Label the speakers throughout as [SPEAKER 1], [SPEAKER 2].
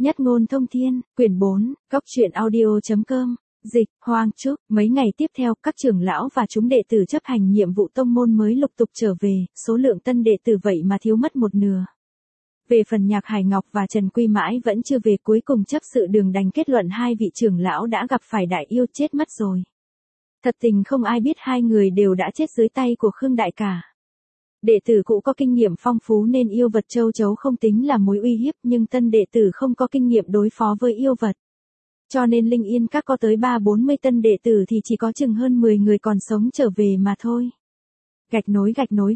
[SPEAKER 1] Nhất ngôn thông thiên, quyển 4, góc truyện audio.com, dịch, Hoang Trúc. Mấy ngày tiếp theo, các trưởng lão và chúng đệ tử chấp hành nhiệm vụ tông môn mới lục tục trở về, số lượng tân đệ tử vậy mà thiếu mất một nửa. Về phần Nhạc Hải Ngọc và Trần Quy mãi vẫn chưa về, cuối cùng chấp sự Đường đành kết luận hai vị trưởng lão đã gặp phải đại yêu chết mất rồi. Thật tình không ai biết hai người đều đã chết dưới tay của Khương Đại cả. Đệ tử cũ có kinh nghiệm phong phú nên yêu vật châu chấu không tính là mối uy hiếp, nhưng tân đệ tử không có kinh nghiệm đối phó với yêu vật. Cho nên Linh Yên Các có tới 30-40 tân đệ tử thì chỉ có chừng hơn 10 người còn sống trở về mà thôi. Gạch nối.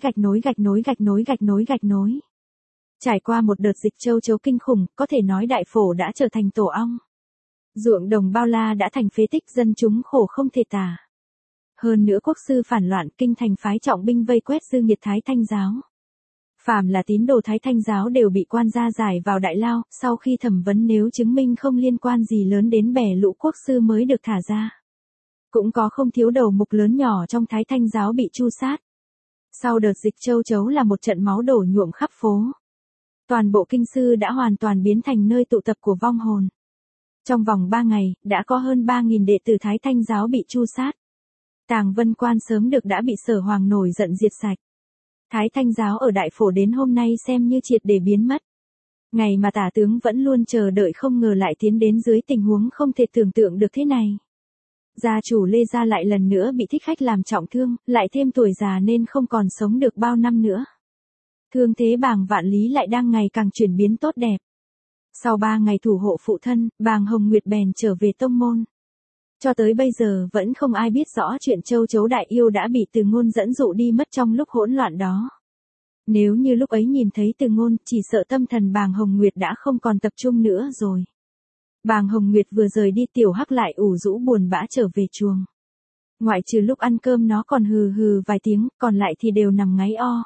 [SPEAKER 1] Trải qua một đợt dịch châu chấu kinh khủng, có thể nói đại phổ đã trở thành tổ ong. Ruộng đồng bao la đã thành phế tích, dân chúng khổ không thể tả. Hơn nữa quốc sư phản loạn, kinh thành phái trọng binh vây quét dư nghiệt Thái Thanh giáo. Phàm là tín đồ Thái Thanh giáo đều bị quan gia giải vào đại lao, sau khi thẩm vấn nếu chứng minh không liên quan gì lớn đến bè lũ quốc sư mới được thả ra. Cũng có không thiếu đầu mục lớn nhỏ trong Thái Thanh giáo bị tru sát. Sau đợt dịch châu chấu là một trận máu đổ nhuộm khắp phố. Toàn bộ kinh sư đã hoàn toàn biến thành nơi tụ tập của vong hồn. Trong vòng 3 ngày, đã có hơn 3.000 đệ tử Thái Thanh giáo bị tru sát. Tàng Vân Quan sớm được đã bị Sở Hoàng nổi giận diệt sạch. Thái Thanh giáo ở Đại Phổ đến hôm nay xem như triệt để biến mất. Ngày mà tả tướng vẫn luôn chờ đợi không ngờ lại tiến đến dưới tình huống không thể tưởng tượng được thế này. Gia chủ Lê Gia lại lần nữa bị thích khách làm trọng thương, lại thêm tuổi già nên không còn sống được bao năm nữa. Thương thế Bàng Vạn Lý lại đang ngày càng chuyển biến tốt đẹp. Sau 3 ngày thủ hộ phụ thân, Bàng Hồng Nguyệt bèn trở về tông môn. Cho tới bây giờ vẫn không ai biết rõ chuyện châu chấu đại yêu đã bị Từ Ngôn dẫn dụ đi mất trong lúc hỗn loạn đó. Nếu như lúc ấy nhìn thấy Từ Ngôn, chỉ sợ tâm thần Bàng Hồng Nguyệt đã không còn tập trung nữa rồi. Bàng Hồng Nguyệt vừa rời đi, Tiểu Hắc lại ủ rũ buồn bã trở về chuồng. Ngoại trừ lúc ăn cơm nó còn hừ hừ vài tiếng, còn lại thì đều nằm ngáy o.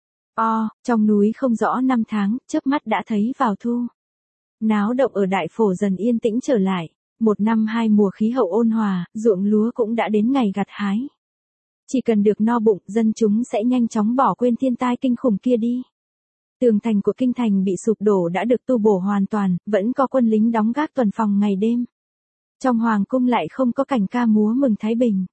[SPEAKER 1] Trong núi không rõ năm tháng, chớp mắt đã thấy vào thu. Náo động ở Đại Phổ dần yên tĩnh trở lại. 1 năm 2 mùa khí hậu ôn hòa, ruộng lúa cũng đã đến ngày gặt hái. Chỉ cần được no bụng, dân chúng sẽ nhanh chóng bỏ quên thiên tai kinh khủng kia đi. Tường thành của kinh thành bị sụp đổ đã được tu bổ hoàn toàn, vẫn có quân lính đóng gác tuần phòng ngày đêm. Trong hoàng cung lại không có cảnh ca múa mừng thái bình.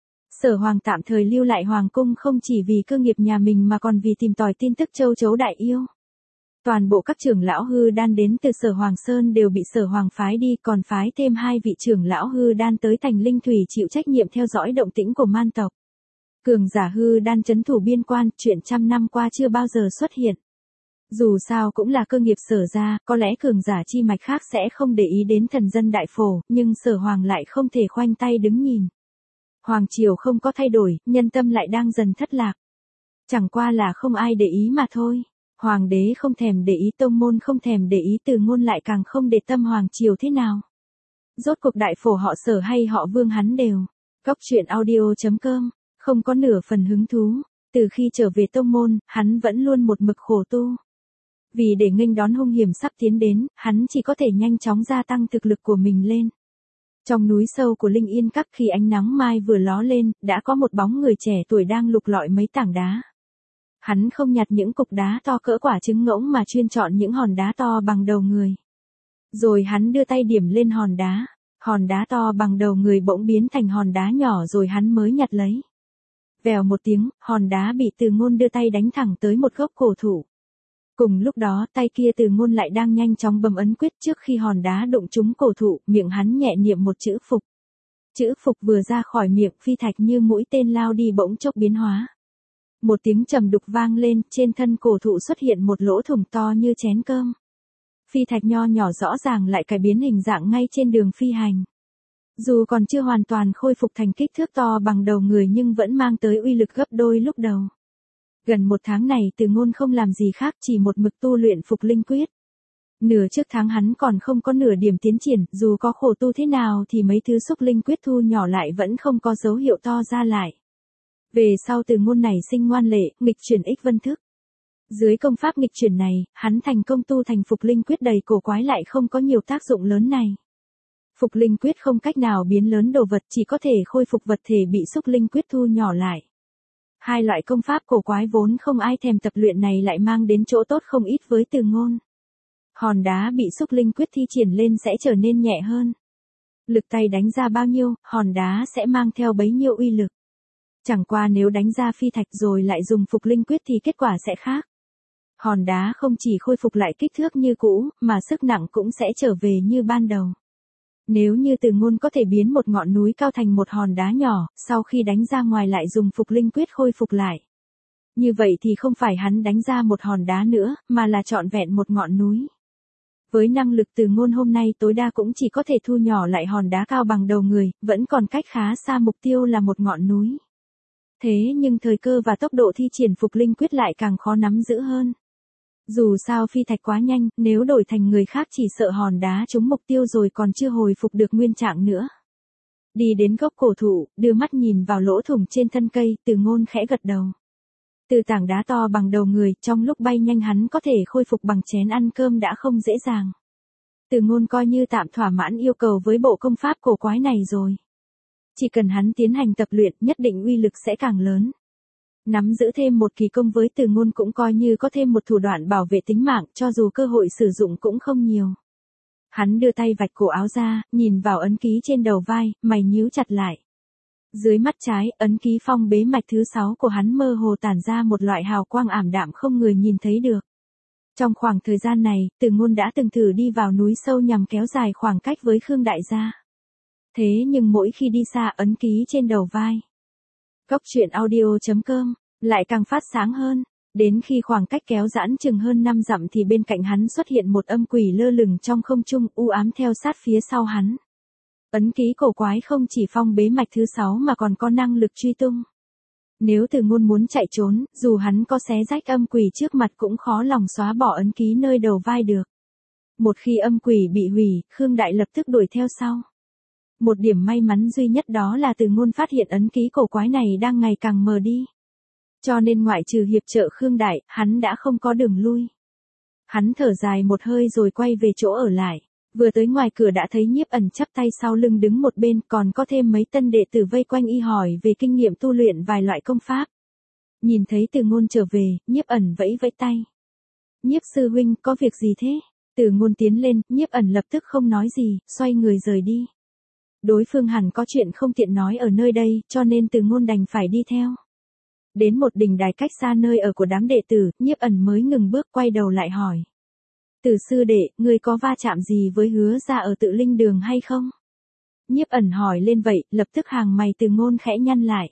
[SPEAKER 1] Sở Hoàng tạm thời lưu lại hoàng cung không chỉ vì cơ nghiệp nhà mình mà còn vì tìm tòi tin tức châu chấu đại yêu. Toàn bộ các trưởng lão hư đan đến từ Sở Hoàng Sơn đều bị Sở Hoàng phái đi, còn phái thêm 2 vị trưởng lão hư đan tới thành Linh Thủy chịu trách nhiệm theo dõi động tĩnh của man tộc. Cường giả hư đan trấn thủ biên quan, chuyện trăm năm qua chưa bao giờ xuất hiện. Dù sao cũng là cơ nghiệp Sở gia, có lẽ cường giả chi mạch khác sẽ không để ý đến thần dân Đại Phổ, nhưng Sở Hoàng lại không thể khoanh tay đứng nhìn. Hoàng triều không có thay đổi, nhân tâm lại đang dần thất lạc. Chẳng qua là không ai để ý mà thôi. Hoàng đế không thèm để ý, tông môn không thèm để ý, Từ Ngôn lại càng không để tâm hoàng triều thế nào. Rốt cuộc Đại Phổ họ Sở hay họ Vương hắn đều. Góc truyện audio.com, không có nửa phần hứng thú. Từ khi trở về tông môn, hắn vẫn luôn một mực khổ tu. Vì để nghênh đón hung hiểm sắp tiến đến, hắn chỉ có thể nhanh chóng gia tăng thực lực của mình lên. Trong núi sâu của Linh Yên Các, khi ánh nắng mai vừa ló lên, đã có một bóng người trẻ tuổi đang lục lọi mấy tảng đá. Hắn không nhặt những cục đá to cỡ quả trứng ngỗng mà chuyên chọn những hòn đá to bằng đầu người. Rồi hắn đưa tay điểm lên hòn đá to bằng đầu người bỗng biến thành hòn đá nhỏ rồi hắn mới nhặt lấy. Vèo một tiếng, hòn đá bị Từ Ngôn đưa tay đánh thẳng tới một gốc cổ thụ. Cùng lúc đó, tay kia Từ Ngôn lại đang nhanh chóng bấm ấn quyết, trước khi hòn đá đụng trúng cổ thụ, miệng hắn nhẹ niệm một chữ phục. Chữ phục vừa ra khỏi miệng, phi thạch như mũi tên lao đi bỗng chốc biến hóa. Một tiếng trầm đục vang lên, trên thân cổ thụ xuất hiện một lỗ thủng to như chén cơm. Phi thạch nho nhỏ rõ ràng lại cải biến hình dạng ngay trên đường phi hành. Dù còn chưa hoàn toàn khôi phục thành kích thước to bằng đầu người nhưng vẫn mang tới uy lực gấp đôi lúc đầu. Gần 1 tháng này Từ Ngôn không làm gì khác, chỉ một mực tu luyện Phục Linh Quyết. Nửa trước tháng hắn còn không có nửa điểm tiến triển, dù có khổ tu thế nào thì mấy thứ xúc linh quyết thu nhỏ lại vẫn không có dấu hiệu to ra lại. Về sau Từ Ngôn này sinh ngoan lệ, nghịch chuyển ích vân thức. Dưới công pháp nghịch chuyển này, hắn thành công tu thành Phục Linh Quyết đầy cổ quái lại không có nhiều tác dụng lớn này. Phục Linh Quyết không cách nào biến lớn đồ vật, chỉ có thể khôi phục vật thể bị xúc linh quyết thu nhỏ lại. Hai loại công pháp cổ quái vốn không ai thèm tập luyện này lại mang đến chỗ tốt không ít với Từ Ngôn. Hòn đá bị xúc linh quyết thi triển lên sẽ trở nên nhẹ hơn. Lực tay đánh ra bao nhiêu, hòn đá sẽ mang theo bấy nhiêu uy lực. Chẳng qua nếu đánh ra phi thạch rồi lại dùng phục linh quyết thì kết quả sẽ khác. Hòn đá không chỉ khôi phục lại kích thước như cũ, mà sức nặng cũng sẽ trở về như ban đầu. Nếu như Từ Ngôn có thể biến một ngọn núi cao thành một hòn đá nhỏ, sau khi đánh ra ngoài lại dùng phục linh quyết khôi phục lại. Như vậy thì không phải hắn đánh ra một hòn đá nữa, mà là trọn vẹn một ngọn núi. Với năng lực Từ Ngôn hôm nay tối đa cũng chỉ có thể thu nhỏ lại hòn đá cao bằng đầu người, vẫn còn cách khá xa mục tiêu là một ngọn núi. Thế nhưng thời cơ và tốc độ thi triển phục linh quyết lại càng khó nắm giữ hơn. Dù sao phi thạch quá nhanh, nếu đổi thành người khác chỉ sợ hòn đá trúng mục tiêu rồi còn chưa hồi phục được nguyên trạng nữa. Đi đến gốc cổ thụ, đưa mắt nhìn vào lỗ thủng trên thân cây, Từ Ngôn khẽ gật đầu. Từ tảng đá to bằng đầu người, trong lúc bay nhanh hắn có thể khôi phục bằng chén ăn cơm đã không dễ dàng. Từ Ngôn coi như tạm thỏa mãn yêu cầu với bộ công pháp cổ quái này rồi. Chỉ cần hắn tiến hành tập luyện, nhất định uy lực sẽ càng lớn. Nắm giữ thêm một kỳ công với Từ Ngôn cũng coi như có thêm một thủ đoạn bảo vệ tính mạng, cho dù cơ hội sử dụng cũng không nhiều. Hắn đưa tay vạch cổ áo ra, nhìn vào ấn ký trên đầu vai, mày nhíu chặt lại. Dưới mắt trái, ấn ký phong bế mạch thứ 6 của hắn mơ hồ tản ra một loại hào quang ảm đạm không người nhìn thấy được. Trong khoảng thời gian này, Từ Ngôn đã từng thử đi vào núi sâu nhằm kéo dài khoảng cách với Khương Đại gia. Thế nhưng mỗi khi đi xa ấn ký trên đầu vai, Cốc truyện audio.com lại càng phát sáng hơn. Đến khi khoảng cách kéo giãn chừng hơn 5 dặm thì bên cạnh hắn xuất hiện một âm quỷ lơ lửng trong không trung, u ám theo sát phía sau hắn. Ấn ký cổ quái không chỉ phong bế mạch thứ 6 mà còn có năng lực truy tung. Nếu Từ Ngôn muốn chạy trốn, dù hắn có xé rách âm quỷ trước mặt cũng khó lòng xóa bỏ ấn ký nơi đầu vai được. Một khi âm quỷ bị hủy, Khương Đại lập tức đuổi theo sau. Một điểm may mắn duy nhất đó là Từ Ngôn phát hiện ấn ký cổ quái này đang ngày càng mờ đi. Cho nên ngoại trừ hiệp trợ Khương Đại, hắn đã không có đường lui. Hắn thở dài một hơi rồi quay về chỗ ở lại. Vừa tới ngoài cửa đã thấy Nhiếp Ẩn chắp tay sau lưng đứng một bên, còn có thêm mấy tân đệ tử vây quanh y hỏi về kinh nghiệm tu luyện vài loại công pháp. Nhìn thấy Từ Ngôn trở về, Nhiếp Ẩn vẫy vẫy tay. Nhiếp sư huynh, có việc gì thế? Từ Ngôn tiến lên, Nhiếp Ẩn lập tức không nói gì, xoay người rời đi. Đối phương hẳn có chuyện không tiện nói ở nơi đây, cho nên Từ Ngôn đành phải đi theo. Đến một đình đài cách xa nơi ở của đám đệ tử, Nhiếp Ẩn mới ngừng bước quay đầu lại hỏi. Từ sư đệ, ngươi có va chạm gì với Hứa gia ở Tự Linh Đường hay không? Nhiếp Ẩn hỏi lên vậy, lập tức hàng mày Từ Ngôn khẽ nhăn lại.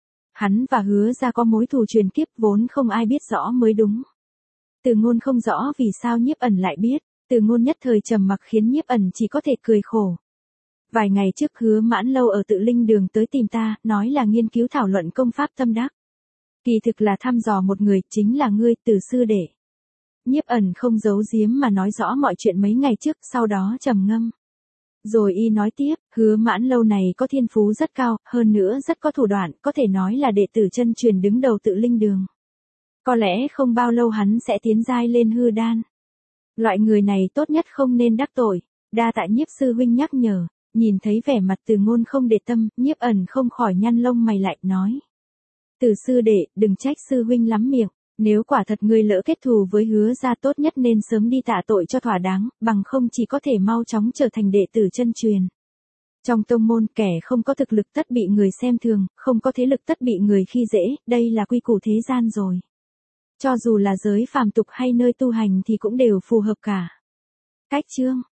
[SPEAKER 1] Hắn và Hứa gia có mối thù truyền kiếp vốn không ai biết rõ mới đúng. Từ Ngôn không rõ vì sao Nhiếp Ẩn lại biết, Từ Ngôn nhất thời trầm mặc khiến Nhiếp Ẩn chỉ có thể cười khổ. Vài ngày trước Hứa Mãn Lâu ở Tự Linh Đường tới tìm ta, nói là nghiên cứu thảo luận công pháp tâm đắc. Kỳ thực là thăm dò một người, chính là ngươi, Từ sư đệ. Nhiếp Ẩn không giấu giếm mà nói rõ mọi chuyện mấy ngày trước, sau đó trầm ngâm. Rồi y nói tiếp, Hứa Mãn Lâu này có thiên phú rất cao, hơn nữa rất có thủ đoạn, có thể nói là đệ tử chân truyền đứng đầu Tự Linh Đường. Có lẽ không bao lâu hắn sẽ tiến giai lên hư đan. Loại người này tốt nhất không nên đắc tội, đa tạ Nhiếp sư huynh nhắc nhở. Nhìn thấy vẻ mặt Từ Ngôn không để tâm, Nhiếp Ẩn không khỏi nhăn lông mày lại, nói. Từ sư đệ, đừng trách sư huynh lắm miệng, nếu quả thật ngươi lỡ kết thù với Hứa gia tốt nhất nên sớm đi tạ tội cho thỏa đáng, bằng không chỉ có thể mau chóng trở thành đệ tử chân truyền. Trong tông môn, kẻ không có thực lực tất bị người xem thường, không có thế lực tất bị người khi dễ, đây là quy củ thế gian rồi. Cho dù là giới phàm tục hay nơi tu hành thì cũng đều phù hợp cả. Cách chương